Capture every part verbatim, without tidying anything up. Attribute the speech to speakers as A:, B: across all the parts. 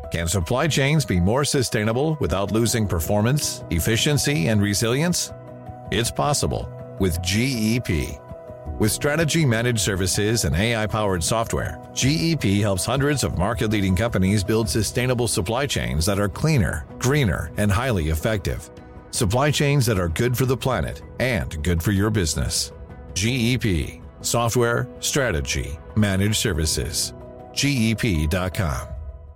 A: Can supply chains be more sustainable without losing performance, efficiency, and resilience? It's possible with G E P. With strategy managed services and A I-powered software, G E P helps hundreds of market-leading companies build sustainable supply chains that are cleaner, greener, and highly effective. Supply chains that are good for the planet and good for your business. G E P. Software, strategy, managed services. G E P dot com.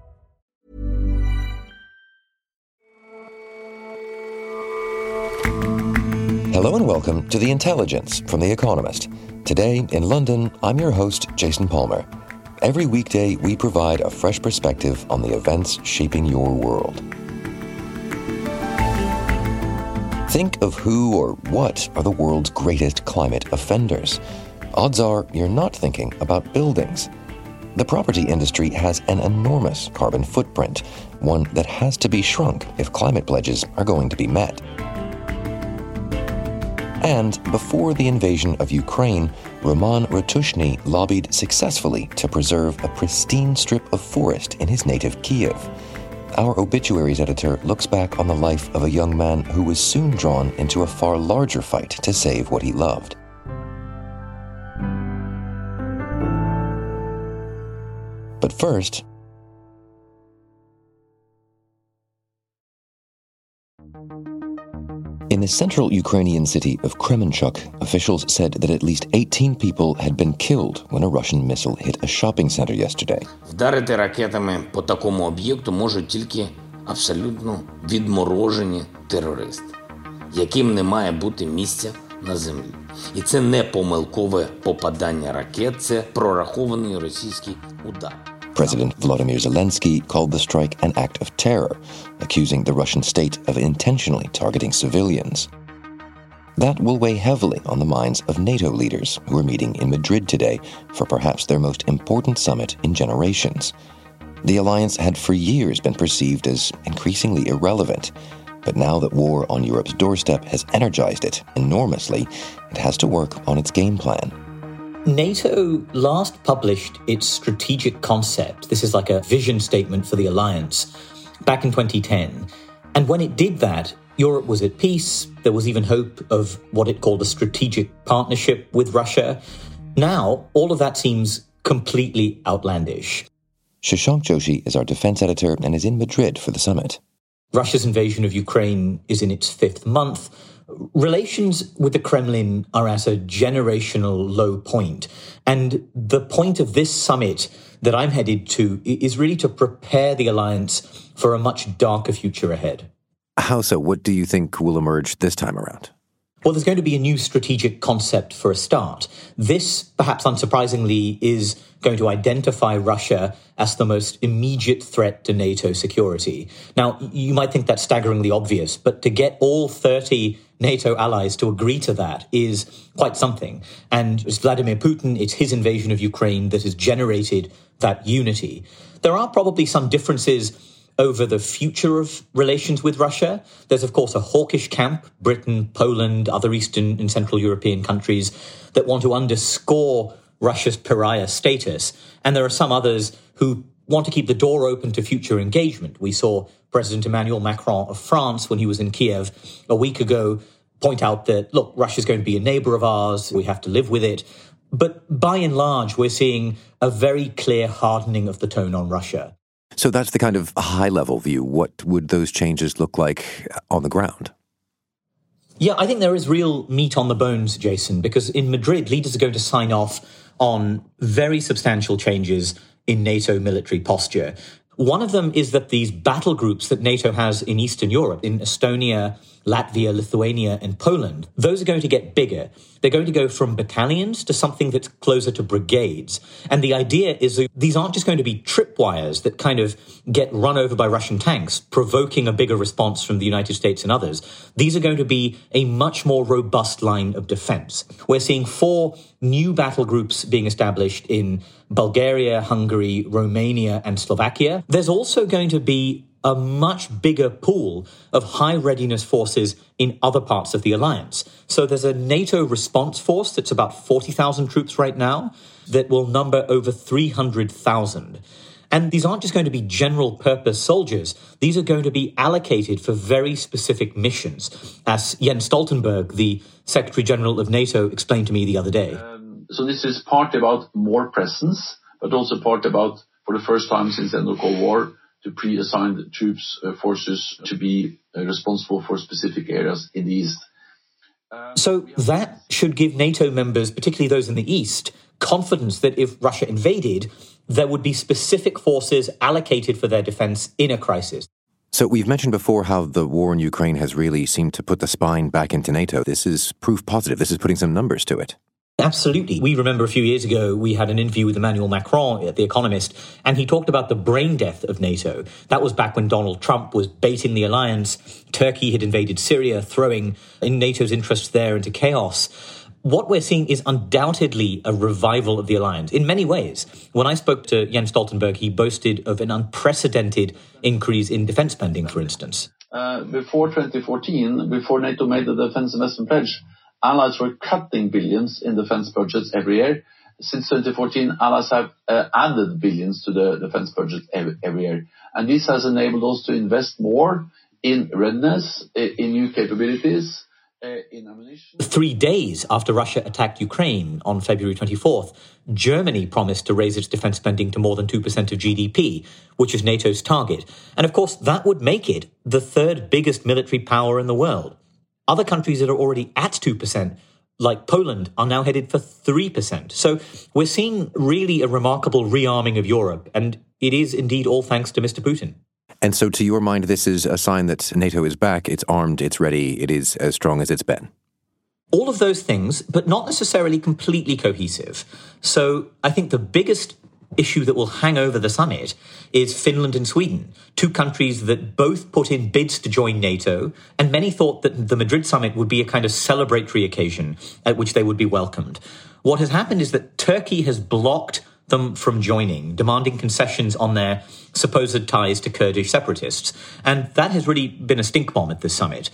B: Hello and welcome to The Intelligence from The Economist. Today in London, I'm your host, Jason Palmer. Every weekday, we provide a fresh perspective on the events shaping your world. Think of who or what are the world's greatest climate offenders. Odds are you're not thinking about buildings. The property industry has an enormous carbon footprint, one that has to be shrunk if climate pledges are going to be met. And before the invasion of Ukraine, Roman Ratushny lobbied successfully to preserve a pristine strip of forest in his native Kiev. Our obituaries editor looks back on the life of a young man who was soon drawn into a far larger fight to save what he loved. But first, in the central Ukrainian city of Kremenchuk, officials said that at least eighteen people had been killed when a Russian missile hit a shopping center yesterday.
C: Вдарити ракетами по такому об'єкту можуть тільки абсолютно відморожені терористи, яким не має бути місця на землі. І це не помилкове попадання ракет, це прорахований російський удар.
B: President Volodymyr Zelensky called the strike an act of terror, accusing the Russian state of intentionally targeting civilians. That will weigh heavily on the minds of NATO leaders who are meeting in Madrid today for perhaps their most important summit in generations. The alliance had for years been perceived as increasingly irrelevant, but now that war on Europe's doorstep has energized it enormously, it has to work on its game plan.
D: NATO last published its strategic concept. This is like a vision statement for the alliance back in twenty ten. And when it did that, Europe was at peace. There was even hope of what it called a strategic partnership with Russia. Now, all of that seems completely outlandish.
B: Shashank Joshi is our defense editor and is in Madrid for the summit.
D: Russia's invasion of Ukraine is in its fifth month. Relations with the Kremlin are at a generational low point. And the point of this summit that I'm headed to is really to prepare the alliance for a much darker future ahead.
E: How so? What do you think will emerge this time around?
D: Well, there's going to be a new strategic concept for a start. This, perhaps unsurprisingly, is going to identify Russia as the most immediate threat to NATO security. Now, you might think that's staggeringly obvious, but to get all thirty NATO allies to agree to that is quite something. And it's Vladimir Putin, it's his invasion of Ukraine that has generated that unity. There are probably some differences over the future of relations with Russia. There's, of course, a hawkish camp, Britain, Poland, other Eastern and Central European countries, that want to underscore Russia's pariah status. And there are some others who want to keep the door open to future engagement. We saw President Emmanuel Macron of France, when he was in Kiev a week ago, point out that, look, Russia's going to be a neighbor of ours, we have to live with it. But by and large, we're seeing a very clear hardening of the tone on Russia.
E: So that's the kind of high-level view. What would those changes look like on the ground?
D: Yeah, I think there is real meat on the bones, Jason, because in Madrid, leaders are going to sign off on very substantial changes in NATO military posture. One of them is that these battle groups that NATO has in Eastern Europe, in Estonia, Latvia, Lithuania, and Poland, those are going to get bigger. They're going to go from battalions to something that's closer to brigades. And the idea is that these aren't just going to be tripwires that kind of get run over by Russian tanks, provoking a bigger response from the United States and others. These are going to be a much more robust line of defense. We're seeing four new battle groups being established in Bulgaria, Hungary, Romania, and Slovakia. There's also going to be a much bigger pool of high readiness forces in other parts of the alliance. So there's a NATO response force that's about forty thousand troops right now that will number over three hundred thousand. And these aren't just going to be general purpose soldiers. These are going to be allocated for very specific missions, as Jens Stoltenberg, the Secretary General of NATO, explained to me the other day.
F: Um, so this is partly about more presence, but also part about, for the first time since the end of the Cold War, to pre-assign troops, uh, forces to be uh, responsible for specific areas in the East.
D: Um, so that should give NATO members, particularly those in the East, confidence that if Russia invaded, there would be specific forces allocated for their defense in a crisis.
E: So we've mentioned before how the war in Ukraine has really seemed to put the spine back into NATO. This is proof positive. This is putting some numbers to it.
D: Absolutely. We remember a few years ago, we had an interview with Emmanuel Macron at The Economist, and he talked about the brain death of NATO. That was back when Donald Trump was baiting the alliance. Turkey had invaded Syria, throwing in NATO's interests there into chaos. What we're seeing is undoubtedly a revival of the alliance in many ways. When I spoke to Jens Stoltenberg, he boasted of an unprecedented increase in defense spending, for instance.
F: Uh, before twenty fourteen, before NATO made the defense investment pledge, allies were cutting billions in defense budgets every year. Since twenty fourteen, allies have uh, added billions to the defense budget every, every year. And this has enabled us to invest more in readiness, in new capabilities, uh, in ammunition.
D: Three days after Russia attacked Ukraine on February twenty-fourth, Germany promised to raise its defense spending to more than two percent of G D P, which is NATO's target. And of course, that would make it the third biggest military power in the world. Other countries that are already at two percent, like Poland, are now headed for three percent. So we're seeing really a remarkable rearming of Europe, and it is indeed all thanks to Mister Putin.
E: And so to your mind, this is a sign that NATO is back, it's armed, it's ready, it is as strong as it's been.
D: All of those things, but not necessarily completely cohesive. So I think the biggest issue that will hang over the summit is Finland and Sweden, two countries that both put in bids to join NATO, and many thought that the Madrid summit would be a kind of celebratory occasion at which they would be welcomed. What has happened is that Turkey has blocked them from joining, demanding concessions on their supposed ties to Kurdish separatists. And that has really been a stink bomb at this summit.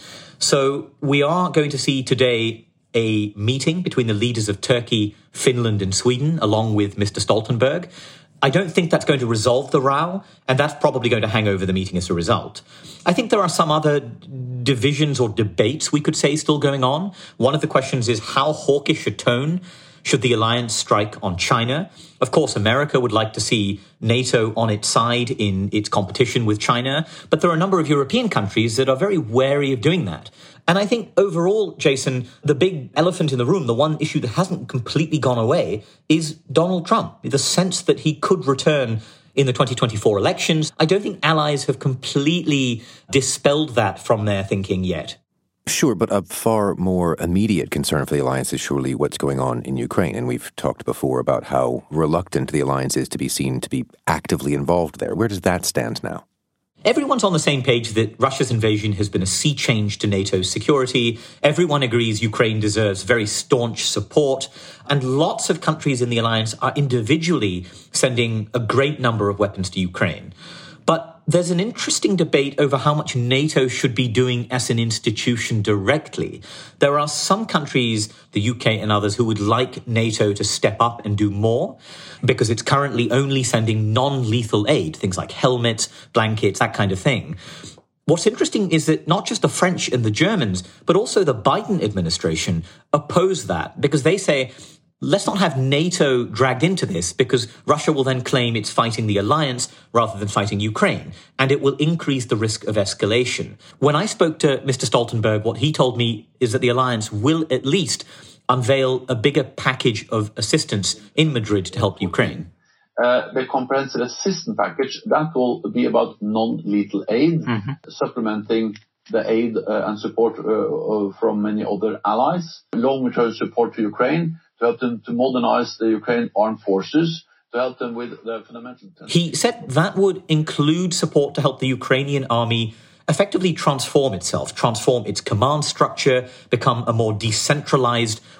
D: So we are going to see today a meeting between the leaders of Turkey, Finland and Sweden, along with Mister Stoltenberg. I don't think that's going to resolve the row, and that's probably going to hang over the meeting as a result. I think there are some other divisions or debates, we could say, still going on. One of the questions is how hawkish a tone should the alliance strike on China? Of course, America would like to see NATO on its side in its competition with China, but there are a number of European countries that are very wary of doing that. And I think overall, Jason, the big elephant in the room, the one issue that hasn't completely gone away, is Donald Trump. The sense that he could return in the twenty twenty-four elections. I don't think allies have completely dispelled that from their thinking yet.
E: Sure, but a far more immediate concern for the alliance is surely what's going on in Ukraine. And we've talked before about how reluctant the alliance is to be seen to be actively involved there. Where does that stand now?
D: Everyone's on the same page that Russia's invasion has been a sea change to NATO's security. Everyone agrees Ukraine deserves very staunch support. And lots of countries in the alliance are individually sending a great number of weapons to Ukraine. But there's an interesting debate over how much NATO should be doing as an institution directly. There are some countries, the U K and others, who would like NATO to step up and do more because it's currently only sending non-lethal aid, things like helmets, blankets, that kind of thing. What's interesting is that not just the French and the Germans, but also the Biden administration oppose that because they say, let's not have NATO dragged into this because Russia will then claim it's fighting the alliance rather than fighting Ukraine, and it will increase the risk of escalation. When I spoke to Mister Stoltenberg, what he told me is that the alliance will at least unveil a bigger package of assistance in Madrid to help Ukraine.
F: Uh, the comprehensive assistance package, that will be about non-lethal aid, mm-hmm. supplementing the aid uh, and support uh, from many other allies, long-term support to Ukraine, to help them to modernize the Ukraine armed forces, to help them with the fundamental...
D: He said that would include support to help the Ukrainian army effectively transform itself, transform its command structure, become a more decentralized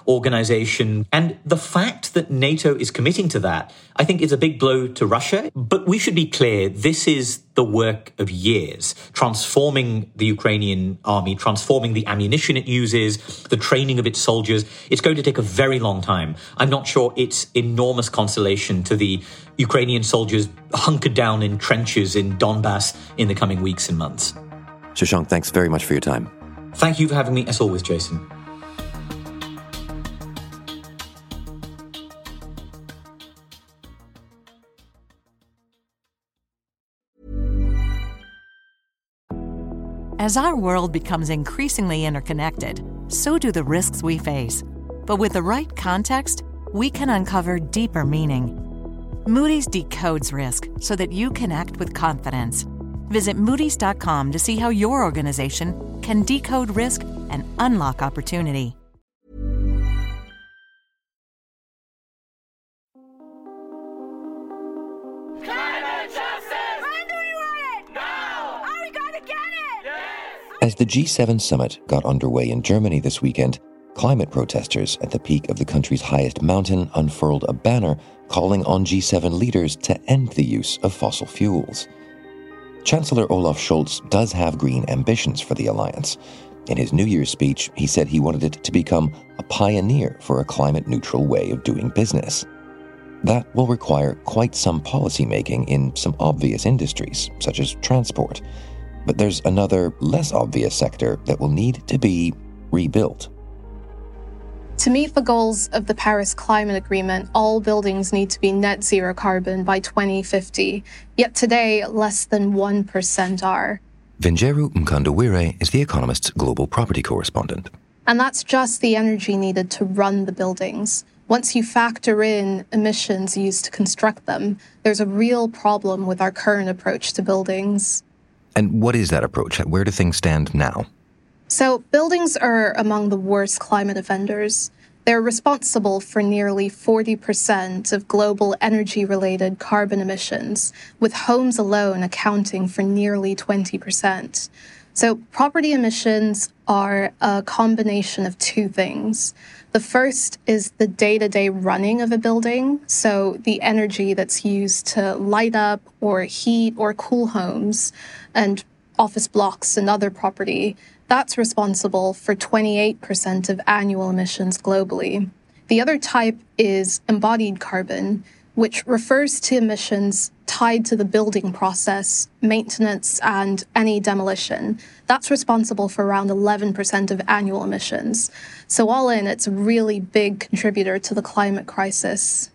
D: organization. And the fact that NATO is committing to that, I think, is a big blow to Russia. But we should be clear, this is the work of years, transforming the Ukrainian army, transforming the ammunition it uses, the training of its soldiers. It's going to take a very long time. I'm not sure it's enormous consolation to the Ukrainian soldiers hunkered down in trenches in Donbass in the coming weeks and months.
E: Shashank, thanks very much for your time.
D: Thank you for having me, as always, Jason.
G: As our world becomes increasingly interconnected, so do the risks we face. But with the right context, we can uncover deeper meaning. Moody's decodes risk so that you can act with confidence. Visit Moody's dot com to see how your organization can decode risk and unlock opportunity.
H: Climate justice! When do we want it? Now! Are we going to get it? Yes!
B: As the G seven summit got underway in Germany this weekend, climate protesters at the peak of the country's highest mountain unfurled a banner calling on G seven leaders to end the use of fossil fuels. Chancellor Olaf Scholz does have green ambitions for the alliance. In his New Year's speech, he said he wanted it to become a pioneer for a climate-neutral way of doing business. That will require quite some policymaking in some obvious industries, such as transport. But there's another, less obvious sector that will need to be rebuilt.
I: To meet the goals of the Paris Climate Agreement, all buildings need to be net zero carbon by twenty fifty. Yet today, less than one percent are.
B: Vinjeru Mkandawire is The Economist's global property correspondent.
I: And that's just the energy needed to run the buildings. Once you factor in emissions used to construct them, there's a real problem with our current approach to buildings.
B: And what is that approach? Where do things stand now?
I: So buildings are among the worst climate offenders. They're responsible for nearly forty percent of global energy-related carbon emissions, with homes alone accounting for nearly twenty percent. So property emissions are a combination of two things. The first is the day-to-day running of a building, so the energy that's used to light up or heat or cool homes and office blocks and other property. That's responsible for twenty-eight percent of annual emissions globally. The other type is embodied carbon, which refers to emissions tied to the building process, maintenance, and any demolition. That's responsible for around eleven percent of annual emissions. So all in, it's a really big contributor to the climate crisis.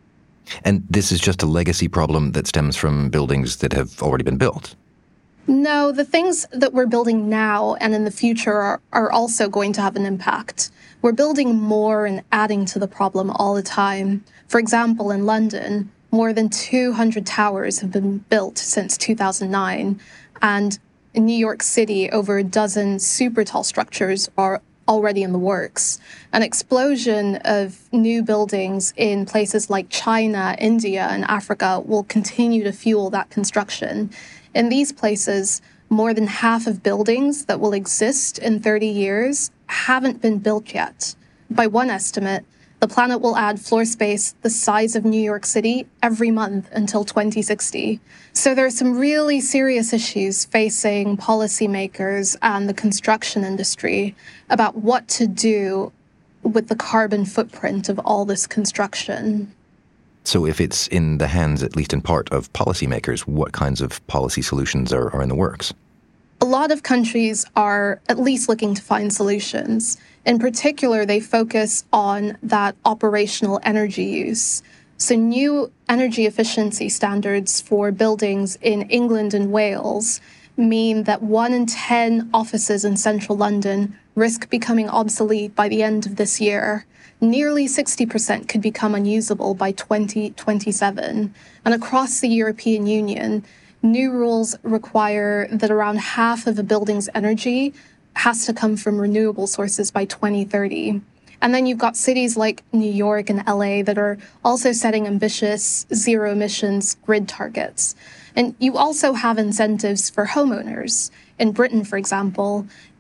B: And this is just a legacy problem that stems from buildings that have already been built?
I: No, the things that we're building now and in the future are, are also going to have an impact. We're building more and adding to the problem all the time. For example, in London, more than two hundred towers have been built since two thousand nine. And in New York City, over a dozen super tall structures are already in the works. An explosion of new buildings in places like China, India, and Africa will continue to fuel that construction. In these places, more than half of buildings that will exist in thirty years haven't been built yet. By one estimate, the planet will add floor space the size of New York City every month until twenty sixty. So there are some really serious issues facing policymakers and the construction industry about what to do with the carbon footprint of all this construction.
B: So if it's in the hands, at least in part, of policymakers, what kinds of policy solutions are, are in the works?
I: A lot of countries are at least looking to find solutions. In particular, they focus on that operational energy use. So new energy efficiency standards for buildings in England and Wales mean that one in ten offices in central London risk becoming obsolete by the end of this year. Nearly sixty percent could become unusable by twenty twenty-seven. And across the European Union, new rules require that around half of a building's energy has to come from renewable sources by twenty thirty. And then you've got cities like New York and L A that are also setting ambitious zero emissions grid targets. And you also have incentives for homeowners. In Britain, for example,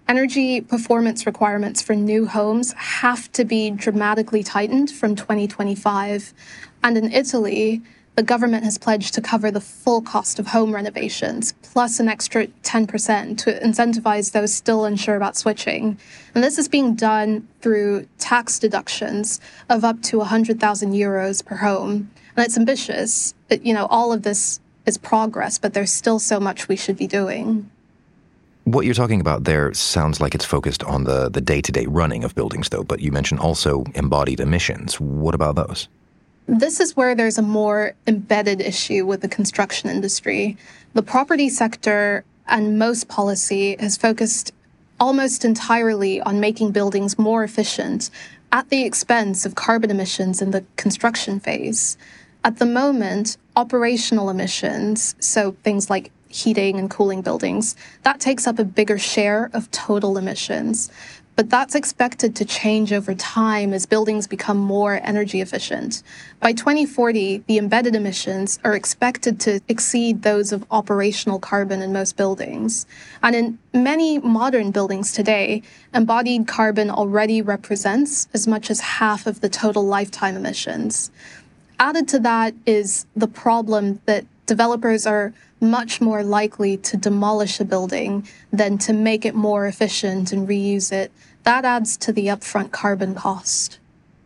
I: Energy performance requirements for new homes have to be dramatically tightened from twenty twenty-five. And in Italy, the government has pledged to cover the full cost of home renovations, plus an extra ten percent to incentivize those still unsure about switching. And this is being done through tax deductions of up to one hundred thousand euros per home. And it's ambitious. It, you know, all of this is progress, but there's still so much we should be doing.
E: What you're talking about there sounds like it's focused on the, the day-to-day running of buildings, though, but you mentioned also embodied emissions. What about those?
I: This is where there's a more embedded issue with the construction industry. The property sector and most policy has focused almost entirely on making buildings more efficient at the expense of carbon emissions in the construction phase. At the moment, operational emissions, so things like heating and cooling buildings, that takes up a bigger share of total emissions. But that's expected to change over time as buildings become more energy efficient. By twenty forty, the embedded emissions are expected to exceed those of operational carbon in most buildings. And in many modern buildings today, embodied carbon already represents as much as half of the total lifetime emissions. Added to that is the problem that developers are much more likely to demolish a building than to make it more efficient and reuse it. That adds to the upfront carbon cost.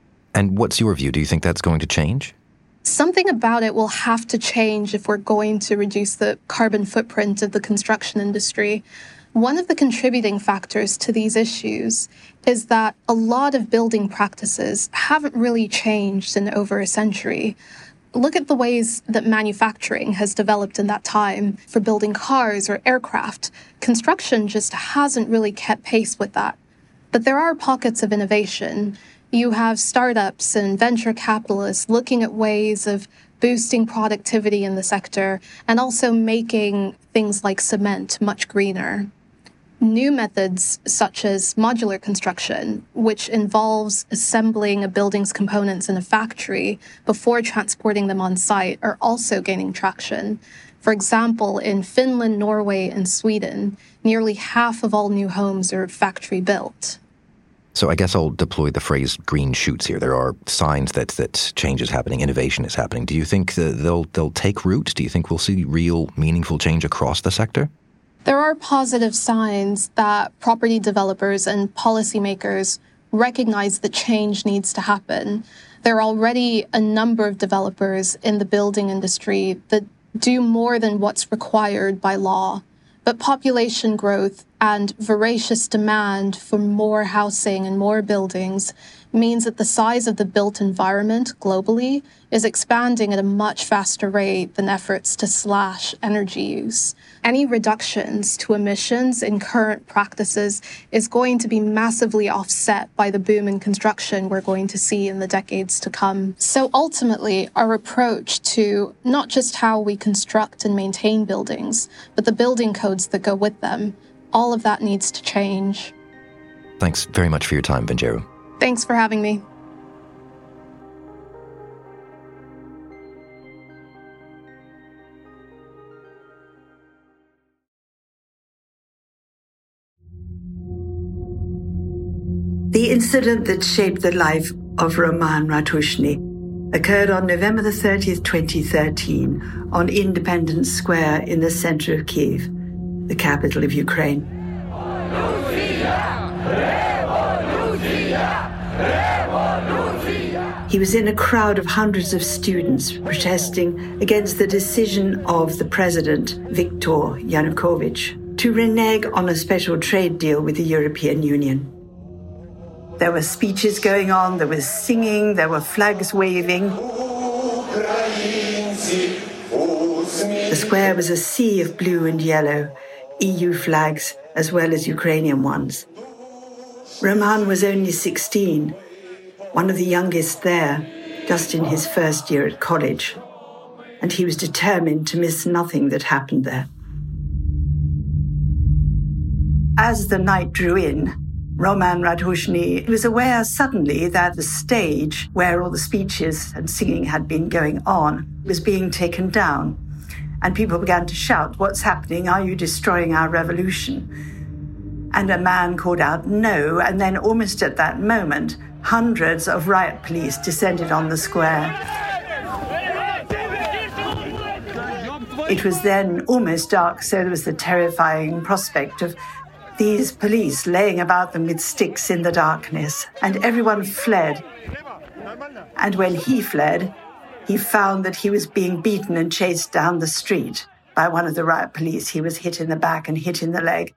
E: And what's your view? Do you think that's going to change?
I: Something about it will have to change if we're going to reduce the carbon footprint of the construction industry. One of the contributing factors to these issues is that a lot of building practices haven't really changed in over a century. Look at the ways that manufacturing has developed in that time for building cars or aircraft. Construction just hasn't really kept pace with that. But there are pockets of innovation. You have startups and venture capitalists looking at ways of boosting productivity in the sector and also making things like cement much greener. New methods such as modular construction, which involves assembling a building's components in a factory before transporting them on site, are also gaining traction. For example, in Finland, Norway, and Sweden, nearly half of all new homes are factory built.
E: So I guess I'll deploy the phrase green shoots here. There are signs that, that change is happening, innovation is happening. Do you think that they'll, they'll take root? Do you think we'll see real, meaningful change across the sector?
I: There are positive signs that property developers and policymakers recognize that change needs to happen. There are already a number of developers in the building industry that do more than what's required by law. But population growth and voracious demand for more housing and more buildings means that the size of the built environment globally is expanding at a much faster rate than efforts to slash energy use. Any reductions to emissions in current practices is going to be massively offset by the boom in construction we're going to see in the decades to come. So ultimately, our approach to not just how we construct and maintain buildings, but the building codes that go with them, all of that needs to change.
E: Thanks very much for your time, Venjeru.
I: Thanks for having me.
J: The incident that shaped the life of Roman Ratushny occurred on November the thirtieth, twenty thirteen, on Independence Square in the center of Kyiv, the capital of Ukraine. He was in a crowd of hundreds of students protesting against the decision of the president, Viktor Yanukovych, to renege on a special trade deal with the European Union. There were speeches going on, there was singing, there were flags waving. The square was a sea of blue and yellow, E U flags as well as Ukrainian ones. Roman was only sixteen, one of the youngest there, just in his first year at college, and he was determined to miss nothing that happened there. As the night drew in, Roman Ratushny was aware suddenly that the stage where all the speeches and singing had been going on was being taken down, and people began to shout, "What's happening? Are you destroying our revolution?" and a man called out no, and then almost at that moment, hundreds of riot police descended on the square. It was then almost dark, so there was the terrifying prospect of these police laying about them with sticks in the darkness, and everyone fled. And when he fled, he found that he was being beaten and chased down the street by one of the riot police. He was hit in the back and hit in the leg.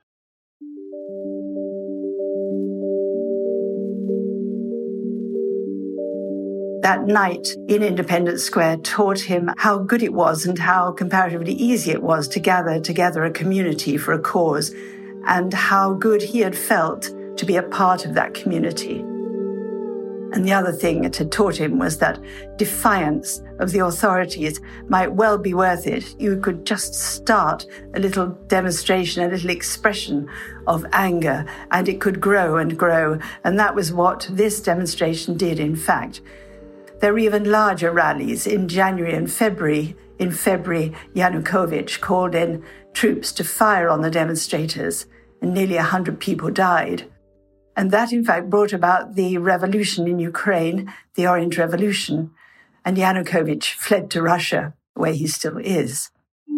J: That night in Independence Square taught him how good it was and how comparatively easy it was to gather together a community for a cause, and how good he had felt to be a part of that community. And the other thing it had taught him was that defiance of the authorities might well be worth it. You could just start a little demonstration, a little expression of anger, and it could grow and grow. And that was what this demonstration did, in fact. There were even larger rallies in January and February. In February, Yanukovych called in troops to fire on the demonstrators, and nearly one hundred people died. And that, in fact, brought about the revolution in Ukraine, the Orange Revolution, and Yanukovych fled to Russia, where he still is.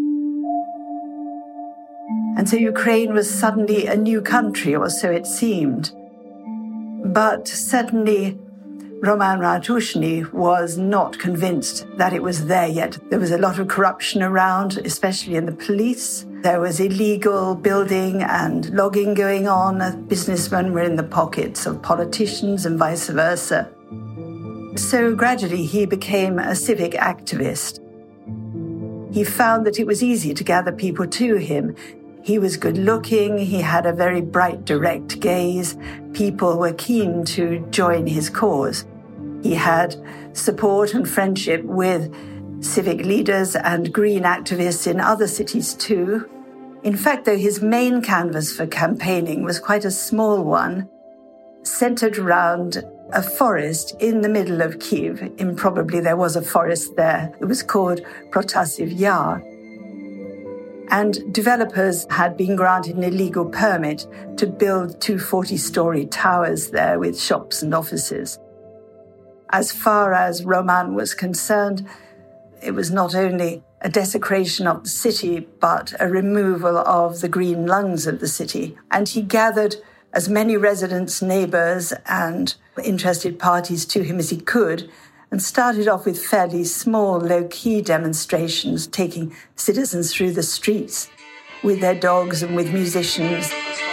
J: And so Ukraine was suddenly a new country, or so it seemed. But certainly Roman Ratushny was not convinced that it was there yet. There was a lot of corruption around, especially in the police. There was illegal building and logging going on. Businessmen were in the pockets of politicians and vice versa. So gradually he became a civic activist. He found that it was easy to gather people to him. He was good looking, he had a very bright, direct gaze. People were keen to join his cause. He had support and friendship with civic leaders and green activists in other cities too. In fact, though, his main canvas for campaigning was quite a small one, centered around a forest in the middle of Kyiv. Improbably, there was a forest there. It was called Protasiv Yar. And developers had been granted an illegal permit to build two forty-story towers there with shops and offices. As far as Roman was concerned, it was not only a desecration of the city, but a removal of the green lungs of the city. And he gathered as many residents, neighbors, and interested parties to him as he could, and started off with fairly small, low-key demonstrations, taking citizens through the streets with their dogs and with musicians,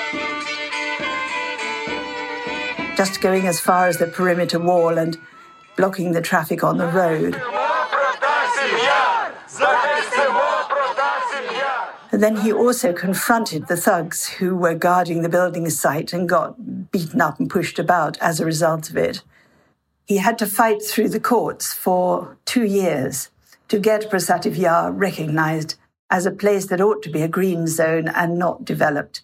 J: just going as far as the perimeter wall and blocking the traffic on the road. And then he also confronted the thugs who were guarding the building site and got beaten up and pushed about as a result of it. He had to fight through the courts for two years to get Protasiv Yar recognized as a place that ought to be a green zone and not developed.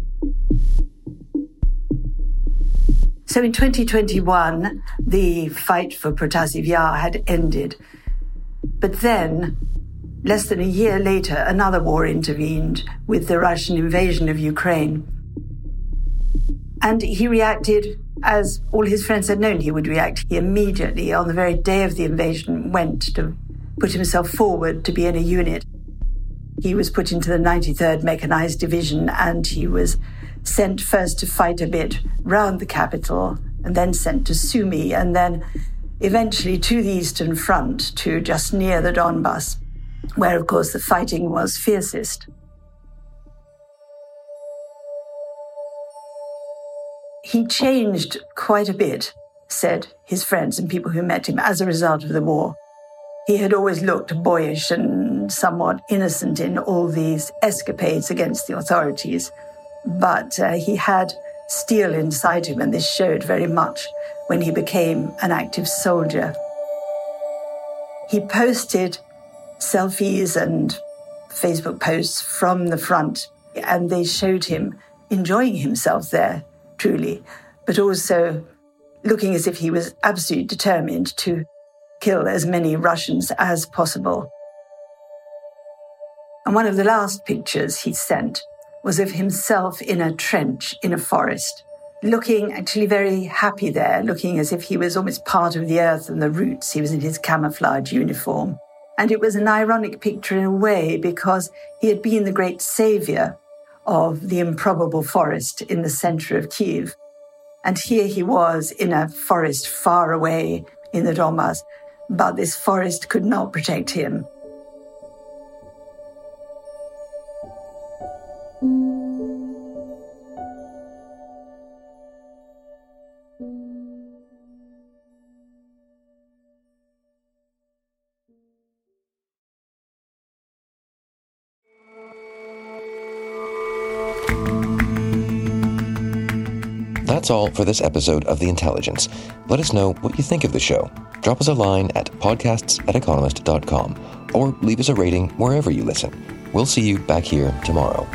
J: So in twenty twenty-one, the fight for Protasiv Yar had ended. But then, less than a year later, another war intervened with the Russian invasion of Ukraine. And he reacted as all his friends had known he would react. He immediately, on the very day of the invasion, went to put himself forward to be in a unit. He was put into the ninety-third Mechanized Division, and he was sent first to fight a bit round the capital, and then sent to Sumy, and then eventually to the Eastern Front, to just near the Donbass, where, of course, the fighting was fiercest. He changed quite a bit, said his friends and people who met him, as a result of the war. He had always looked boyish and somewhat innocent in all these escapades against the authorities, but uh, he had steel inside him, and this showed very much when he became an active soldier. He posted selfies and Facebook posts from the front, and they showed him enjoying himself there, truly, but also looking as if he was absolutely determined to kill as many Russians as possible. And one of the last pictures he sent was of himself in a trench in a forest, looking actually very happy there, looking as if he was almost part of the earth and the roots. He was in his camouflage uniform. And it was an ironic picture in a way because he had been the great savior of the improbable forest in the center of Kyiv. And here he was in a forest far away in the Donbass, but this forest could not protect him.
B: That's all for this episode of The Intelligence. Let us know what you think of the show. Drop us a line at podcasts at economist dot com or leave us a rating wherever you listen. We'll see you back here tomorrow.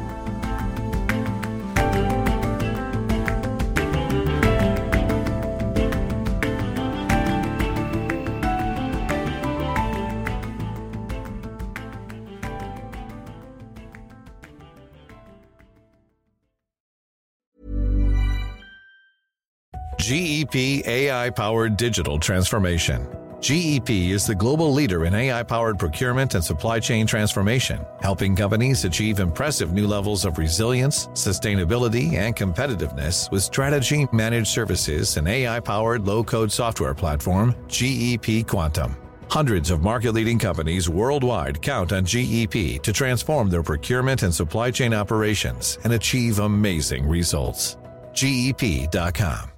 A: G E P A I-powered digital transformation. G E P is the global leader in A I-powered procurement and supply chain transformation, helping companies achieve impressive new levels of resilience, sustainability, and competitiveness with strategy, managed services, and A I-powered low-code software platform, G E P Quantum. Hundreds of market-leading companies worldwide count on G E P to transform their procurement and supply chain operations and achieve amazing results. G E P dot com.